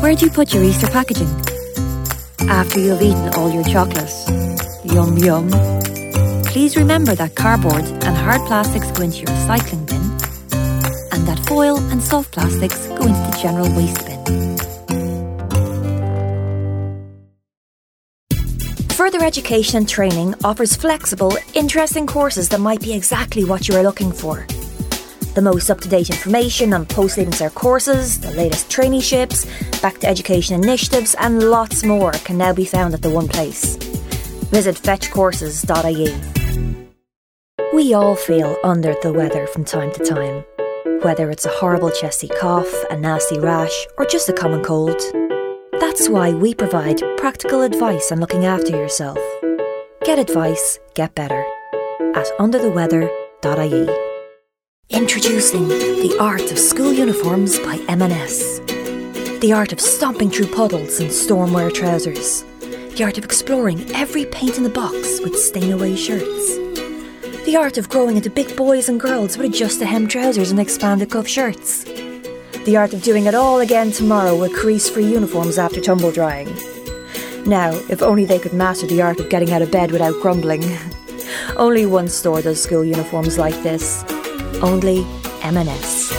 Where do you put your Easter packaging? After you've eaten all your chocolate. Yum yum. Please remember that cardboard and hard plastics go into your recycling bin, and that foil and soft plastics go into the general waste bin. Further Education and Training offers flexible, interesting courses that might be exactly what you are looking for. The most up-to-date information on post-leaving cert courses, the latest traineeships, back to education initiatives and lots more can now be found at the one place. Visit fetchcourses.ie. We all feel under the weather from time to time, whether it's a horrible chesty cough, a nasty rash or just a common cold. That's why we provide practical advice on looking after yourself. Get advice, get better at undertheweather.ie. Introducing the art of school uniforms by M&S. The art of stomping through puddles in stormwear trousers. The art of exploring every paint in the box with stain-away shirts. The art of growing into big boys and girls with adjust-a-hem trousers and expanded cuff shirts. The art of doing it all again tomorrow with crease-free uniforms after tumble drying. Now, if only they could master the art of getting out of bed without grumbling. Only one store does school uniforms like this. Only M&S.